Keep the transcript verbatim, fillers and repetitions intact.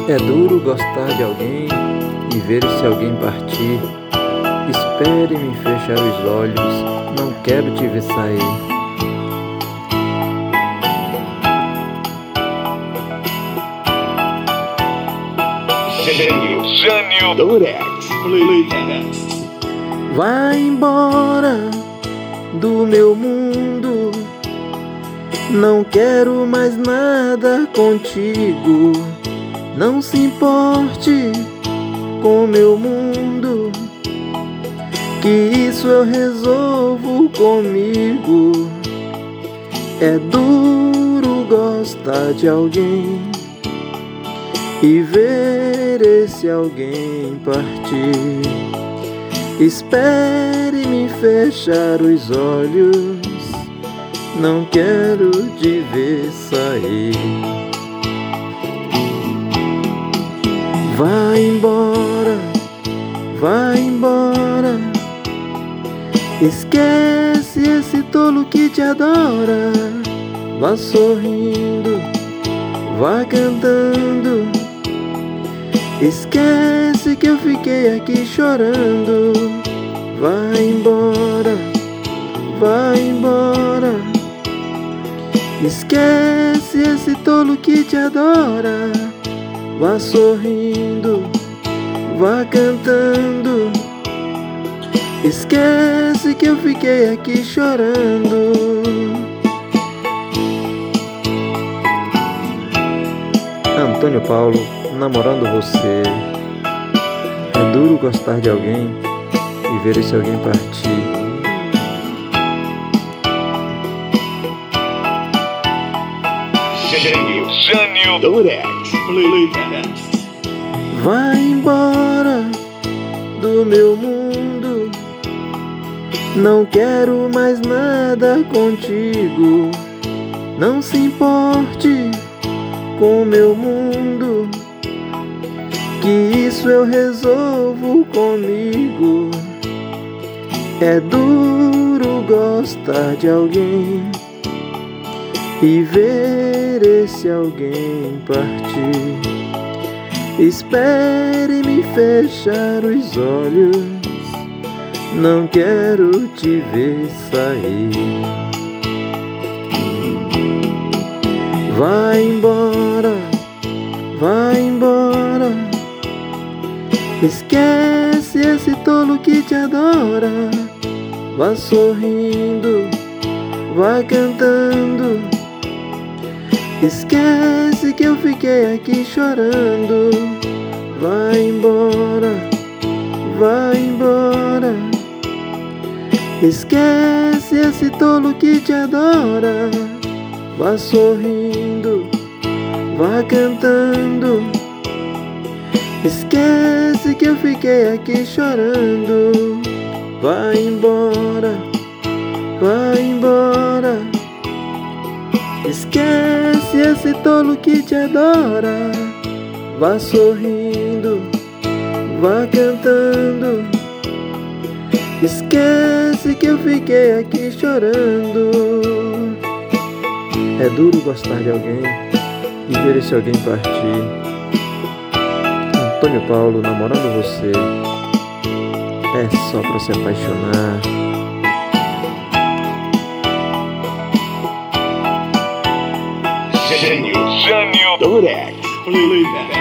É duro gostar de alguém e ver esse alguém partir. Espere-me fechar os olhos, não quero te ver sair. Jânio Durex. Vai embora do meu mundo, não quero mais nada contigo. Não se importe com meu mundo, que isso eu resolvo comigo. É duro gostar de alguém e ver esse alguém partir. Espere-me fechar os olhos, não quero te ver sair. Vai embora, vai embora, esquece esse tolo que te adora. Vá sorrindo, vá cantando, esquece que eu fiquei aqui chorando. Vai embora, vai embora, esquece esse tolo que te adora. Vá sorrindo, vá cantando, esquece que eu fiquei aqui chorando. Antônio Paulo, namorando você. É duro gostar de alguém e ver esse alguém partir. Jânio Durex. Vai embora do meu mundo, não quero mais nada contigo. Não se importe com meu mundo, que isso eu resolvo comigo. É duro gostar de alguém e ver esse alguém partir. Espere-me fechar os olhos, não quero te ver sair. Vai embora, vai embora, esquece esse tolo que te adora. Vá sorrindo, vá cantando, esquece que eu fiquei aqui chorando. Vai embora, vai embora, esquece esse tolo que te adora. Vá sorrindo, vá cantando, esquece que eu fiquei aqui chorando. Vai embora, vai embora, esquece esse tolo que te adora. Vá sorrindo, vá cantando, esquece que eu fiquei aqui chorando. É duro gostar de alguém e ver esse alguém partir. Antônio Paulo, namorando você. É só pra se apaixonar. Jânio Durex.